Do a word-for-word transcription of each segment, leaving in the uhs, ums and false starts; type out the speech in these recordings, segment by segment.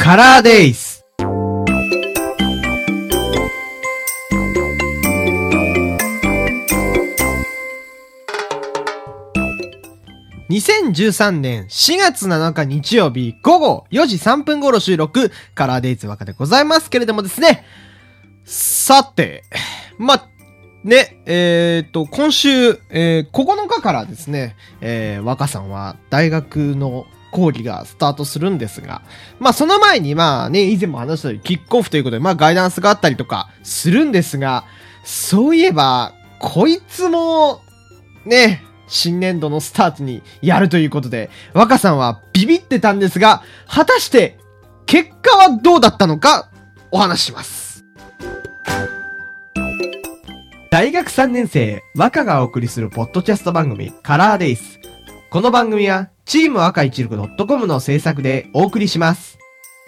カラーデイズ。にせんじゅうさんねんしがつなのか日曜日ごごよじさんぷん頃収録、カラーデイズ若でございますけれどもですね。さて、ま、ね、えー、っと、今週、えー、ここのかからですね、えー、若さんは大学の講義がスタートするんですが、まあその前にまあね、以前も話したようにキックオフということで、まあガイダンスがあったりとかするんですが、そういえば、こいつも、ね、新年度のスタートにやるということで、若さんはビビってたんですが、果たして結果はどうだったのかお話しします。大学さんねん生、若がお送りするポッドキャスト番組カラーデイズ。この番組はチーム若一力 .com の制作でお送りします。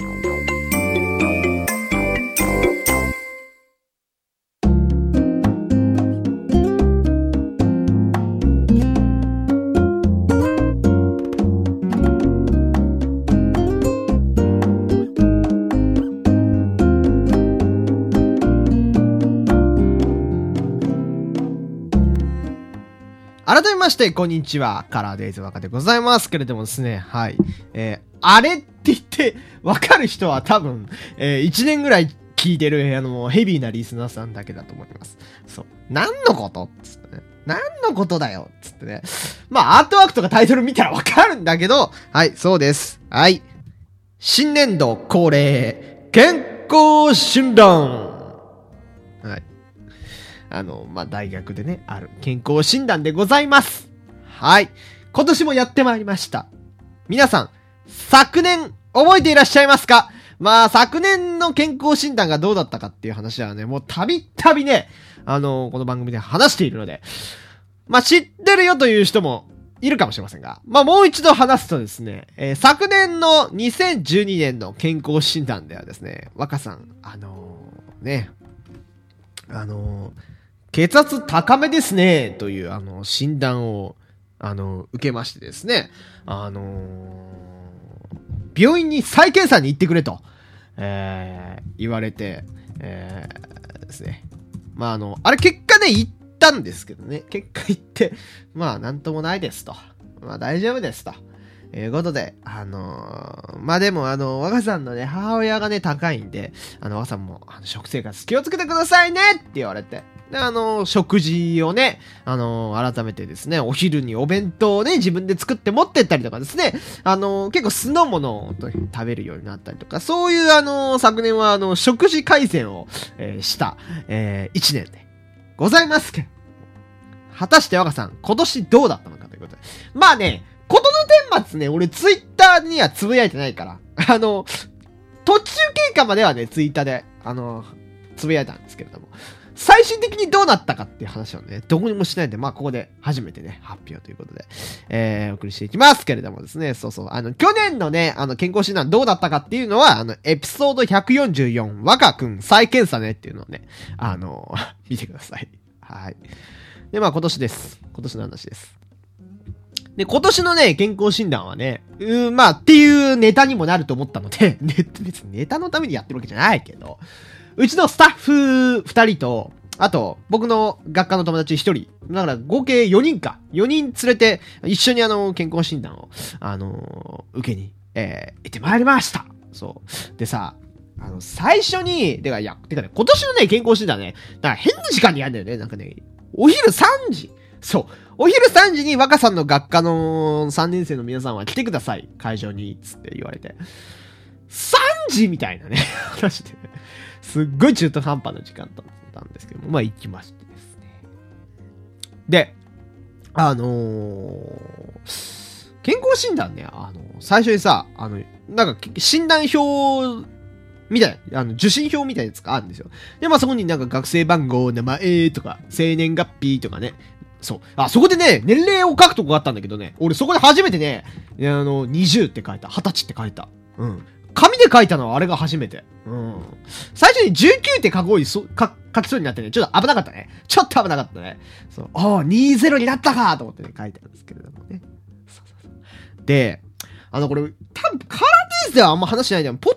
改めまして、こんにちは。カラーデイズ若でございますけれどもですね。はい。えー、あれって言ってわかる人は多分、えー、いちねんぐらい聞いてる、あの、ヘビーなリスナーさんだけだと思います。そう。何のことつってね。何のことだよつってね。まあ、アートワークとかタイトル見たらわかるんだけど、はい、そうです。はい。新年度恒例、健康診断。はい。あの、まあ、大学でね、ある健康診断でございます。はい。今年もやってまいりました。皆さん、昨年、覚えていらっしゃいますか？まあ、昨年の健康診断がどうだったかっていう話はね、もうたびたびね、あの、この番組で話しているので、まあ、知ってるよという人もいるかもしれませんが、まあ、もう一度話すとですね、えー、昨年のにせんじゅうにねんの健康診断ではですね、若さん、あのー、ね、あのー、血圧高めですね、という、あの、診断を、あの、受けましてですね、あのー、病院に再検査に行ってくれと、えー、言われて、えー、ですね。まあ、あの、あれ結果ね、行ったんですけどね、結果行って、まあ、なんともないですと。まあ、大丈夫ですと。いうことで、あのー、まあ、でも、あの、若さんのね、母親がね、高いんで、あの、若さんも、あの、食生活気をつけてくださいねって言われて、で、あの、食事をね、あの、改めてですね、お昼にお弁当をね、自分で作って持ってったりとかですね、あの、結構酢の物を食べるようになったりとか、そういうあの、昨年はあの、食事改善を、えー、した、えー、一年でございますけど、果たして若さん、今年どうだったのかということで。まあね、ことの顛末ね、俺ツイッターにはつぶやいてないから、あの、途中経過まではね、ツイッターで、あの、つぶやいたんですけれども、最終的にどうなったかっていう話をね、どこにもしないんで、まあ、ここで初めてね、発表ということで、えー、お送りしていきますけれどもですね、そうそう、あの、去年のね、あの、健康診断どうだったかっていうのは、あの、エピソードひゃくよんじゅうよん、若くん再検査ねっていうのをね、あの、見てください。はい。で、まあ、今年です。今年の話です。で、今年のね、健康診断はね、うーん、まあ、っていうネタにもなると思ったので、ね、別にネタのためにやってるわけじゃないけど、うちのスタッフ二人と、あと、僕の学科の友達一人。だから合計よにんか。よにん連れて、一緒にあの、健康診断を、あのー、受けに、えー、行ってまいりました。そう。でさ、あの、最初に、てか、いや、てかね、今年のね、健康診断ね、だから変な時間にやるんだよね。なんかね、お昼さんじ。そう。お昼さんじに若さんの学科のさんねん生の皆さんは来てください。会場に、つって言われて。さんじみたいなね、話で。すっごい中途半端な時間だったんですけども、まあ行きましてですね。で、あのー、健康診断ね、あのー、最初にさ、あの、なんか診断表みたいな、あの、受診票みたいなやつがあるんですよ。で、まあそこになんか学生番号、名前とか、生年月日とかね、そう。あ、そこでね、年齢を書くとこがあったんだけどね、俺そこで初めてね、あの、にじゅうって書いた、はたちって書いた。うん。紙で書いたのはあれが初めて。うん。最初にじゅうきゅうって書こうにそ、か、書きそうになってね、ちょっと危なかったね。ちょっと危なかったね。そう、ああ、にじゅうになったかと思ってね、書いてあるんですけれどもね。そうそうそう。で、あの、これ、多分、カラーデイズではあんま話しないでも、ポッドナイ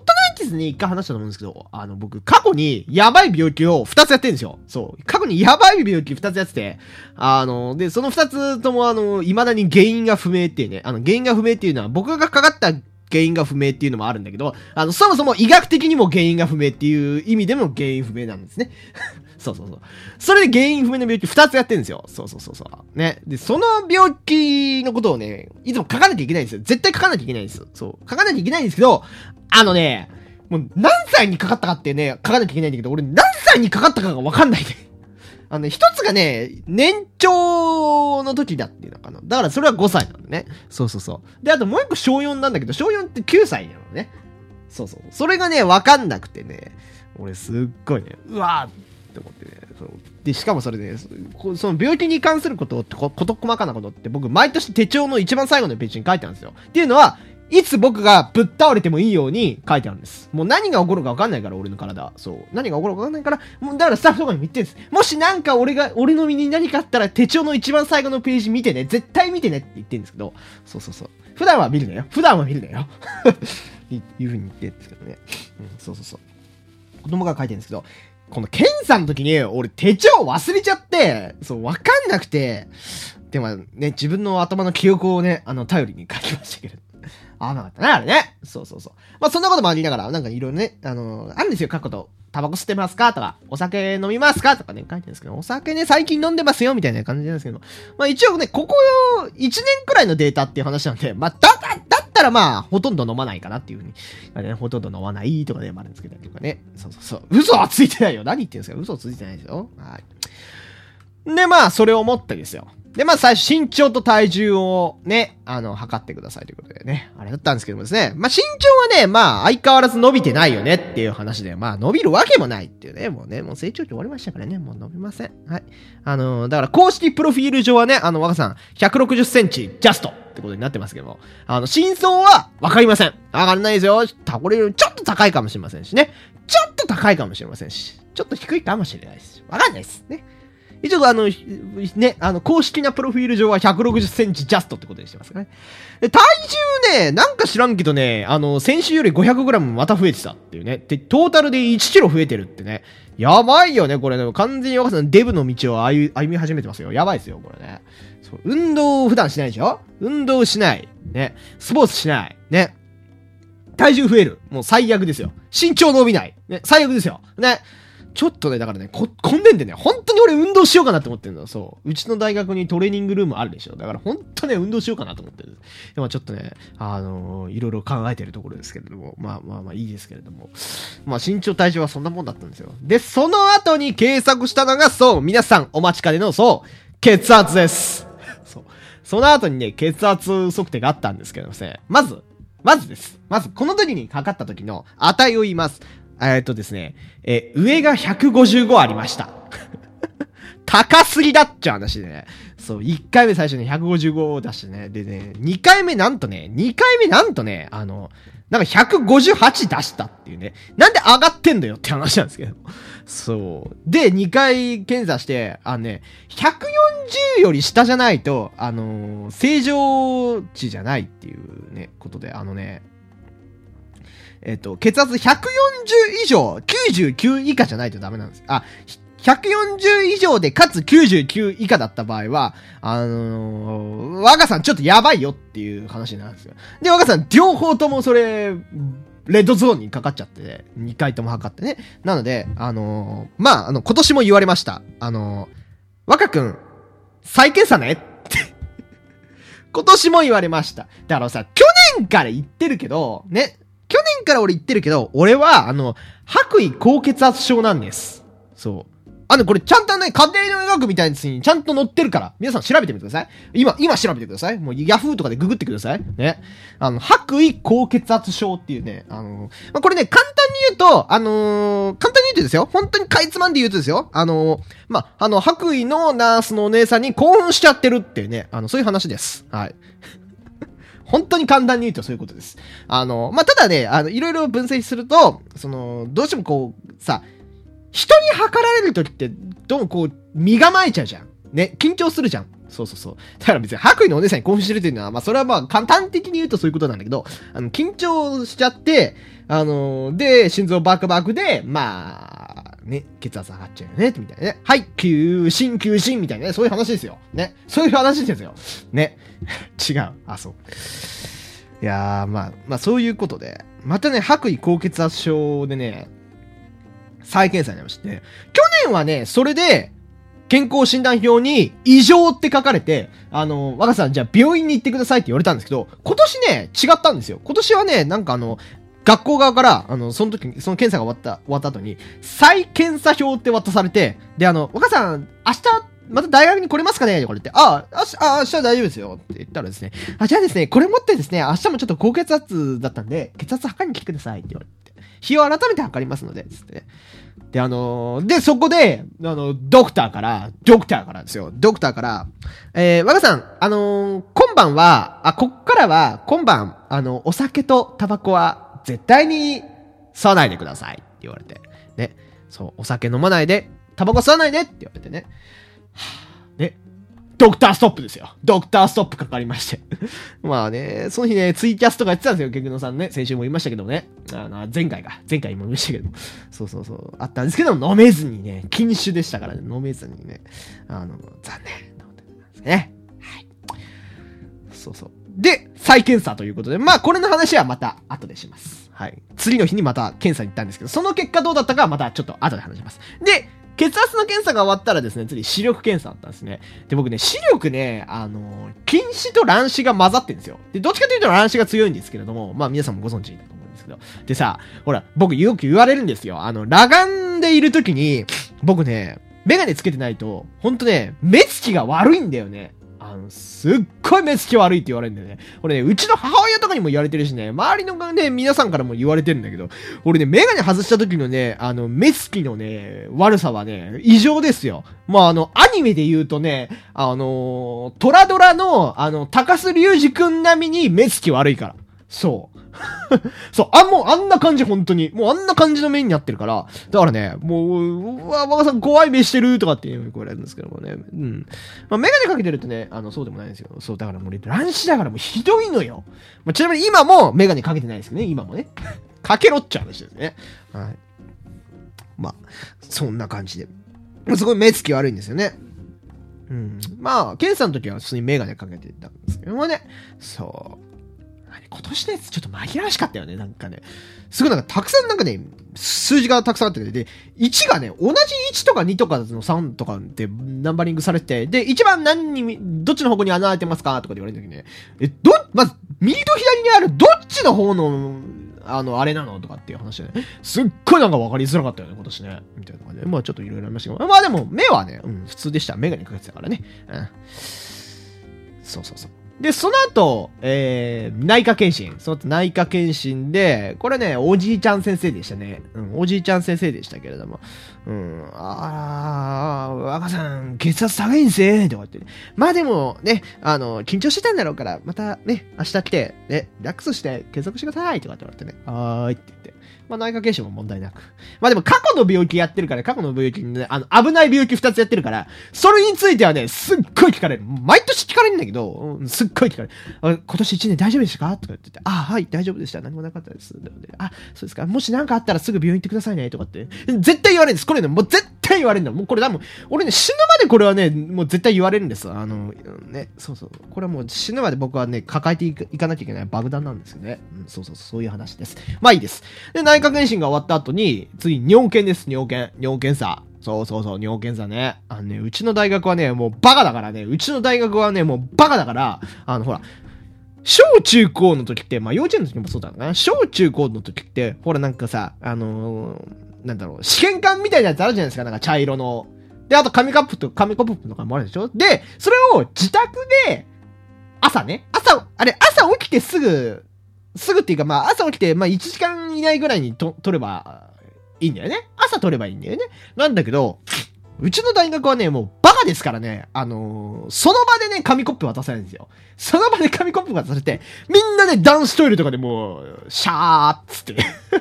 日ね、一回話したと思うんですけど、あの、僕、過去にやばい病気を二つやってるんですよ。そう。過去にやばい病気二つやってて、あの、で、その二つともあの、未だに原因が不明っていうね、あの、原因が不明っていうのは僕がかかった原因が不明っていうのもあるんだけど、あの、そもそも医学的にも原因が不明っていう意味でも原因不明なんですね。そうそうそう。それで原因不明の病気二つやってるんですよ。そうそうそうそう。ね。で、その病気のことをね、いつも書かなきゃいけないんですよ。絶対書かなきゃいけないんですよ。そう。書かなきゃいけないんですけど、あのね、もう何歳にかかったかってね、書かなきゃいけないんだけど、俺何歳にかかったかがわかんないで。あのね、一つがね、年長の時だっていうのかな。だからそれはごさいなのね。そうそうそう。で、あともう一個小よんなんだけど、小よんってきゅうさいなのね。そうそう。それがね、わかんなくてね、俺すっごいね、うわーって思ってね。そうで、しかもそれね、その病気に関することって、こと細かなことって僕、毎年手帳の一番最後のページに書いてあるんですよ。っていうのは、いつ僕がぶっ倒れてもいいように書いてあるんです。もう何が起こるか分かんないから、俺の体。そう。何が起こるか分かんないから、もうだからスタッフとかにも言ってるんです。もしなんか俺が、俺の身に何かあったら手帳の一番最後のページ見てね。絶対見てねって言ってるんですけど、そうそうそう。普段は見るなよ。普段は見るなよ。いう風に言ってるんですけどね。うん、そうそうそう。子供が書いてるんですけど、この検査の時に俺手帳忘れちゃって、そう、わかんなくて、でもね、自分の頭の記憶をね、あの、頼りに書きましたけど。あ、なかったね、あれね。そうそうそう。まあ、そんなこともありながら、なんかいろいろね、あのー、あるんですよ、書くこと。タバコ吸ってますかとか、お酒飲みますかとかね、書いてるんですけど、お酒ね、最近飲んでますよ、みたいな感じなんですけど、まあ一応ね、ここいちねんくらいのデータっていう話なんで、まあ、だ、だ、だったらまあ、ほとんど飲まないかなっていうふうに、ね、ほとんど飲まないとかね、まあ、あるんですけど、とかね。そうそうそう。嘘はついてないよ。何言ってんですか？嘘はついてないですよ。はい。で、まあ、それを思ったですよ。で、まあ最初身長と体重をね、あの、測ってくださいということでね、あれだったんですけどもですね、まあ身長はね、まあ相変わらず伸びてないよねっていう話で、まあ伸びるわけもないっていうね、もうね、もう成長期終わりましたからね、もう伸びません。はい。あのー、だから公式プロフィール上はね、あの、若さん、ひゃくろくじゅっセンチジャストってことになってますけども、あの、真相はわかりません。わかんないですよ。これよりちょっと高いかもしれませんしね。ちょっと高いかもしれませんし、ちょっと低いかもしれないです。わかんないですね。一応あの、ね、あの、公式なプロフィール上はひゃくろくじゅっセンチジャストってことにしてますからね。で、体重ね、なんか知らんけどね、あの、先週よりごひゃくグラムまた増えてたっていうね。で、トータルでいちキロ増えてるってね。やばいよね、これね。完全に若さんデブの道を歩み始めてますよ。やばいですよ、これね。そう、運動を普段しないでしょ？運動しない。ね。スポーツしない。ね。体重増える。もう最悪ですよ。身長伸びない。ね。最悪ですよ。ね。ちょっとね、だからね、こ、今年でね、本当に俺運動しようかなって思ってるの。そう。うちの大学にトレーニングルームあるでしょ。だから本当ね、運動しようかなと思ってる。でもちょっとね、あのー、いろいろ考えてるところですけれども、まあまあまあいいですけれども。まあ身長体重はそんなもんだったんですよ。で、その後に計測したのが、そう、皆さんお待ちかねの、そう、血圧です。そう。その後にね、血圧測定があったんですけどもね、まず、まずです。まず、この時に測った時の値を言います。えっとですね、えー、上がひゃくごじゅうごありました。高すぎだっちゃう話でね。そう、いっかいめ最初にひゃくごじゅうごを出してね。でね、にかいめなんとね、にかいめなんとね、あの、なんかひゃくごじゅうはち出したっていうね。なんで上がってんだよって話なんですけど。そう。で、にかい検査して、あのね、ひゃくよんじゅうより下じゃないと、あのー、正常値じゃないっていうね、ことで、あのね、えっと、血圧ひゃくよんじゅう以上、きゅうじゅうきゅう以下じゃないとダメなんです。あ、ひゃくよんじゅう以上でかつきゅうじゅうきゅう以下だった場合は、あのー、若さんちょっとやばいよっていう話なんですよ。で、若さん両方ともそれ、レッドゾーンにかかっちゃって、にかいとも測ってね。なので、あのー、まあ、あの、今年も言われました。あのー、若くん、再検査ねって今年も言われました。だからさ、去年から言ってるけど、ね、去年から俺言ってるけど、俺は、あの、白衣高血圧症なんです。そう。あの、これちゃんとね、家庭の医学みたいなやつにちゃんと載ってるから、皆さん調べてみてください。今、今調べてください。もうヤフーとかでググってください。ね。あの、白衣高血圧症っていうね、あの、まあ、これね、簡単に言うと、あのー、簡単に言うとですよ。本当にかいつまんで言うとですよ。あのー、まあ、あの、白衣のナースのお姉さんに興奮しちゃってるっていうね、あの、そういう話です。はい。本当に簡単に言うとそういうことです。あの、まあ、ただね、あの、いろいろ分析すると、その、どうしてもこう、さ、人に測られるときって、どうもこう、身構えちゃうじゃん。ね、緊張するじゃん。 そうそうそう。だから別に白衣のお姉さんに興奮してるっていうのは、まあそれはまあ簡単的に言うとそういうことなんだけど、あの、緊張しちゃって、あのー、で、心臓バクバクで、まあ、ね、血圧上がっちゃうよね、みたいなね。はい、急進、急進、みたいなね、そういう話ですよ。ね。そういう話ですよ。ね。違う。あ、そう。いやー、まあ、まあそういうことで、またね、白衣高血圧症でね、再検査になりまして、去年はね、それで、健康診断表に異常って書かれて、あの、若さんじゃあ病院に行ってくださいって言われたんですけど、今年ね、違ったんですよ。今年はね、なんかあの、学校側から、あの、その時、その検査が終わった、終わった後に、再検査表って渡されて、で、あの、若さん、明日、また大学に来れますかねってこれって、ああ、あ、明日大丈夫ですよって言ったらですね、あ、じゃあですね、これ持ってですね、明日もちょっと高血圧だったんで、血圧測りに来てくださいって言われて、日を改めて測りますので、つってね。で、あのー、で、そこで、あの、ドクターから、ドクターからですよ。ドクターから、えー、若さん、あのー、今晩は、あ、こっからは、今晩、あの、お酒とタバコは、絶対に、吸わないでください。って言われて。ね。そう、お酒飲まないで、タバコ吸わないでって言われてね。はぁ、ね。ドクターストップですよ。ドクターストップかかりまして。まあね、その日ね、ツイキャスとかやってたんですよ、ケグノさんね。先週も言いましたけどね。あの、前回か。前回も言いましたけども。そうそうそう。あったんですけど、飲めずにね、禁酒でしたからね、飲めずにね。あの、残念なことなんですね。はい。そうそう。で、再検査ということで、まあ、これの話はまた後でします。はい。次の日にまた検査に行ったんですけど、その結果どうだったかはまたちょっと後で話します。で、血圧の検査が終わったらですね、次視力検査だったんですね。で、僕ね、視力ね、あのー、近視と乱視が混ざってるんですよ。で、どっちかというと乱視が強いんですけれども、まあ皆さんもご存知だと思うんですけど。でさ、ほら、僕よく言われるんですよ。あの、裸眼でいるときに、僕ね、メガネつけてないと、ほんとね、目つきが悪いんだよね。あの、すっごい目つき悪いって言われるんだよね。俺ね、うちの母親とかにも言われてるしね、周りのね、皆さんからも言われてるんだけど、俺ね、メガネ外した時のね、あの、目つきのね、悪さはね、異常ですよ。まあ、あの、アニメで言うとね、あのー、トラドラの、あの、高須隆二くん並みに目つき悪いから。そう。そう、あ、もうあんな感じ、本当に。もうあんな感じの目になってるから。だからね、もう、うわ、若さん怖い目してるとかって言われるんですけどもね。うん。まあ、メガネかけてるとね、あの、そうでもないんですよ。そう、だからもう、乱視だからもうひどいのよ。まあ、ちなみに今もメガネかけてないですけどね、今もね。かけろっちゃう話ですね。はい。まあ、そんな感じで。すごい目つき悪いんですよね。うん。まあ、検査の時は普通にメガネかけてたんですけどもね。そう。今年のやつちょっと紛らわしかったよね、なんかね。すごいなんかたくさんなんかね、数字がたくさんあってて、で、いちがね、同じいちとかにとかのさんとかってナンバリングされてて、で、一番何に、どっちの方向に穴開いてますかとかで言われるときね、え、ど、まず、右と左にあるどっちの方の、あの、あれなのとかっていう話でね、すっごいなんか分かりづらかったよね、今年ね。みたいな感じで。まあちょっといろいろありましたけど、まあでも、目はね、うん、普通でした。メガネかけてたからね。うん。そうそうそう。で、その後、えー、内科検診。その後内科検診で、これね、おじいちゃん先生でしたね。うん、おじいちゃん先生でしたけれども。うん、あー、若さん、血圧高いんすね、とか言って。まあでも、ね、あの、緊張してたんだろうから、またね、明日来て、ね、リラックスして継続してください、とかって言われてね。はーいって言って。まあ内科検診も問題なく。まあでも過去の病気やってるから、過去の病気にね、あの、危ない病気二つやってるから、それについてはね、すっごい聞かれる。毎年聞かれるんだけど、うん、すっごい聞かれる。あ、今年一年大丈夫でしたかとか言ってて、あ、はい、大丈夫でした。何もなかったです。であ、そうですか。もし何かあったらすぐ病院行ってくださいね、とかって。絶対言われるんです。これね、もう絶対言われるんだ。もうこれ多分、俺ね、死ぬまでこれはね、もう絶対言われるんです。あの、ね、そうそう。これはもう死ぬまで僕はね、抱えていかいかなきゃいけない爆弾なんですよね。うん、そうそうそう、そういう話です。まあいいです。で、内科検診が終わった後に、次、尿検です、尿検。尿検査。そうそうそう、尿検査ね。あのね、うちの大学はね、もうバカだからね、うちの大学はね、もうバカだから、あの、ほら、小中高の時って、まあ幼稚園の時もそうだな。小中高の時って、ほらなんかさ、あのー、なんだろう、試験管みたいなやつあるじゃないですか、なんか茶色の。で、あと紙カップと、紙コップとかもあるでしょ。で、それを自宅で、朝ね、朝、あれ、朝起きてすぐ、すぐっていうか、まあ朝起きて、まあいちじかん以内ぐらいにと取ればいいんだよね。朝取ればいいんだよね。なんだけど、うちの大学はね、もうバカですからね、あのー、その場でね、紙コップ渡されるんですよ。その場で紙コップ渡されて、みんなね、男子トイレとかでもう、シャーっつって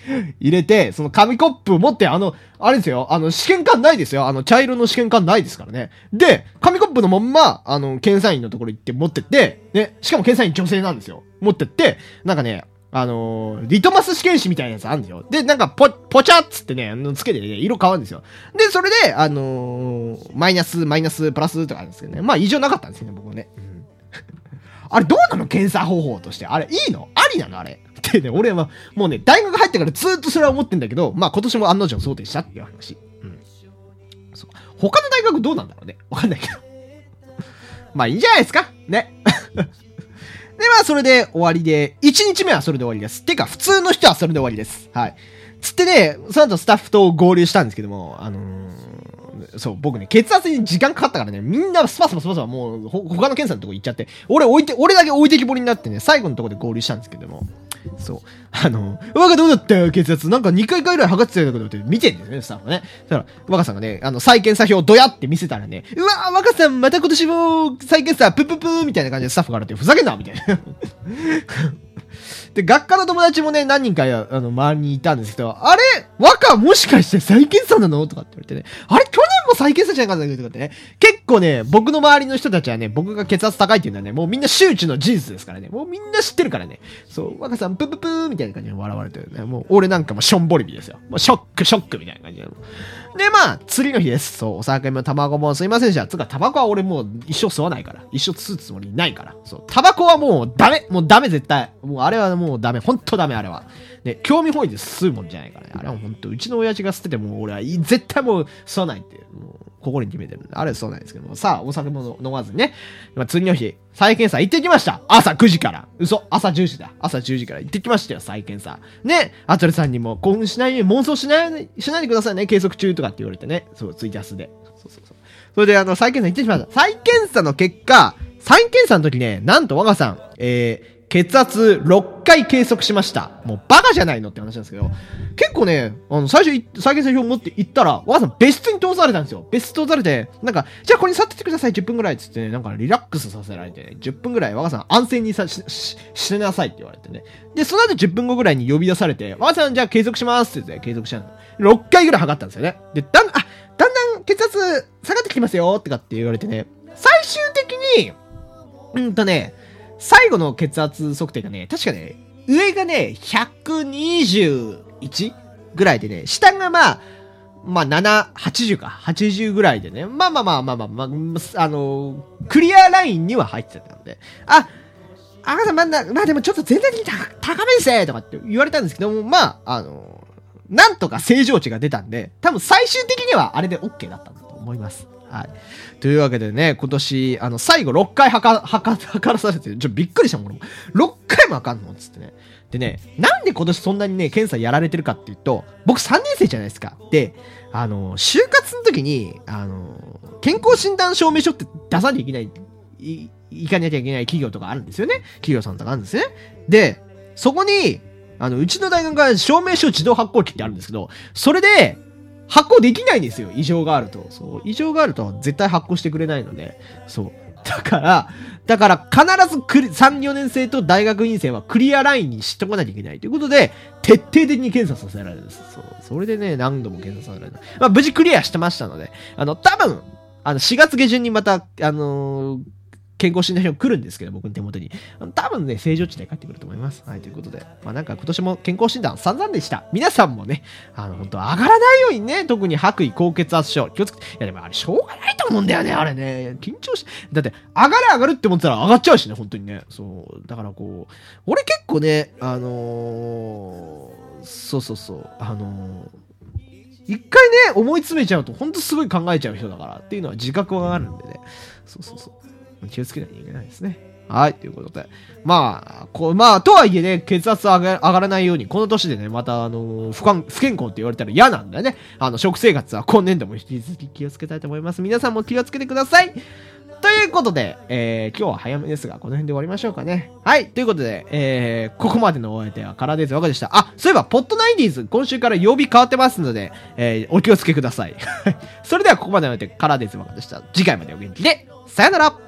入れて、その紙コップ持って、あの、あれですよ、あの、試験管ないですよ。あの、茶色の試験管ないですからね。で、紙コップのまんま、あの、検査員のところ行って持ってって、ね、しかも検査員女性なんですよ。持ってって、なんかね、あのー、リトマス試験紙みたいなやつあるんですよ。で、なんか、ぽ、ぽちゃっつってね、つけてね、色変わるんですよ。で、それで、あのー、マイナス、マイナス、プラスとかあるんですけどね。まあ、異常なかったんですよね、僕もね。うん、あれ、どうなの検査方法として。あれ、いいのありなのあれ。ってね、俺は、もうね、大学入ってからずーっとそれは思ってんだけど、まあ、今年も案の定そうでしたっていう話。うん。そう。他の大学どうなんだろうね。わかんないけど。まあ、いいんじゃないですかね。で、まあ、それで終わりで、いちにちめはそれで終わりです。てか、普通の人はそれで終わりです。はい。つってね、その後スタッフと合流したんですけども、あのー、そう、僕ね、血圧に時間かかったからね、みんなスパスパスパスパもう、ほ、他の検査のとこ行っちゃって、俺置いて、俺だけ置いてきぼりになってね、最後のとこで合流したんですけども、そう。あの、若どうだった血圧なんかにかいかいぐらい測ってたようなことって見てんですね、スタッフがね。だから、若さんがね、あの、再検査表ドヤって見せたらね、うわー、若さんまた今年も再検査プップップーみたいな感じでスタッフがあるって、ふざけんなみたいな。で、学科の友達もね、何人か、あの、周りにいたんですけど、あれ若もしかして再検査なのとかって言われてね、あれ去年も再検査じゃなかったっけとかってね、結構ね、僕の周りの人たちはね、僕が血圧高いっていうのはね、もうみんな周知の事実ですからね、もうみんな知ってるからね、そう、若さんプップップーみたいな感じで笑われてるね、もう俺なんかもしょんぼりびですよ。もうショックショックみたいな感じで。で、まあ、次の日です。そう、お酒もタバコもすいませんでした。つうか、タバコは俺もう一生吸わないから。一生吸うつもりないから。そう、タバコはもうダメもうダメ絶対。もうあれはもうダメ。ほんとダメあれは。ね、興味本位で吸うもんじゃないからね。あれはほんと、うちの親父が吸ってても俺は絶対もう吸わないって。もう心に決めてるんで。あれは吸わないですけども。さあ、お酒も飲まずにね。まあ、次の日、再検査行ってきました。朝くじから。嘘。朝じゅうじだ。朝じゅうじから行ってきましたよ、再検査。ね。アトレさんにも興奮しないように妄想しない、しないでくださいね。計測中とかって言われてね。そう、ツイキャスで。そうそうそう。それで、あの、再検査行ってきました。再検査の結果、再検査の時ね、なんと我がさん、えー、血圧ろっかい計測しました。もうバカじゃないのって話なんですけど、結構ね、あの、最初、再検査表持って行ったら、我がさん別室に通されたんですよ。別室通されて、なんか、じゃあこれに座っててください、じゅっぷんぐらいっつってね、なんかリラックスさせられてね、じゅっぷんぐらい我がさん安静にさ、し、し、しなさいって言われてね。で、その後じゅっぷんごぐらいに呼び出されて、我がさんじゃあ計測しますって言って計測したの。ろっかいぐらい測ったんですよね。で、だん、あ、だんだん血圧下がってきますよとかって言われてね、最終的に、うんとね、最後の血圧測定がね、確かね、上がね、ひゃくにじゅういちぐらいでね、下がまあ、まあ、なな、はちじゅうか。はちじゅうぐらいでね。まあまあまあまあまあ、まあ、あのー、クリアラインには入ってたんで。あ、赤さんまだ、まあでもちょっと全体的に高めですねとかって言われたんですけども、まあ、あのー、なんとか正常値が出たんで、多分最終的にはあれで OK だったんだと思います。はい。というわけでね、今年、あの、最後ろっかい測、測、測らされて、ちょっとびっくりしたもん。ろっかいも測んのつってね。でね、なんで今年そんなにね、検査やられてるかっていうと、僕さんねん生じゃないですか。で、あの、就活の時に、あの、健康診断証明書って出さなきゃいけない、い、いかなきゃいけない企業とかあるんですよね。企業さんとかあるんですね。で、そこに、あの、うちの大学が証明書自動発行機ってあるんですけど、それで、発行できないんですよ。異常があると。そう。異常があると絶対発行してくれないので。そう。だから、だから必ずクリさん、よねん生と大学院生はクリアラインにしとかなきゃいけないということで、徹底的に検査させられるんです。そう。それでね、何度も検査させられる。まあ、無事クリアしてましたので、あの、多分、あの、しがつ下旬にまた、あのー、健康診断書来るんですけど、僕の手元に。多分ね、正常値で帰ってくると思います。はい、ということで。まあなんか今年も健康診断散々でした。皆さんもね、あの、本当上がらないようにね、特に白衣高血圧症、気をつけて。いやでもあれ、しょうがないと思うんだよね、あれね。緊張し、だって、上がる上がるって思ってたら上がっちゃうしね、本当にね。そう。だからこう、俺結構ね、あのー、そうそうそう、あのー、一回ね、思い詰めちゃうと、ほんとすごい考えちゃう人だからっていうのは自覚があるんでね。そうそうそう。気をつけないといけないですね。はい、ということで。まあ、こう、まあ、とはいえね、血圧上が上がらないように、この年でね、また、あのー、不健、不健康って言われたら嫌なんだよね。あの、食生活は今年度も引き続き気をつけたいと思います。皆さんも気をつけてください。ということで、えー、今日は早めですが、この辺で終わりましょうかね。はい、ということで、えー、ここまでのお相手はカラーデイズ若でした。あ、そういえば、ポッドナインティーズ、今週から曜日変わってますので、えー、お気をつけください。それでは、ここまでのお相手、カラーデイズ若でした。次回までお元気で、さよなら。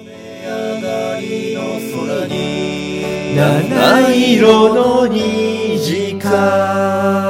上がりの空に七色の虹短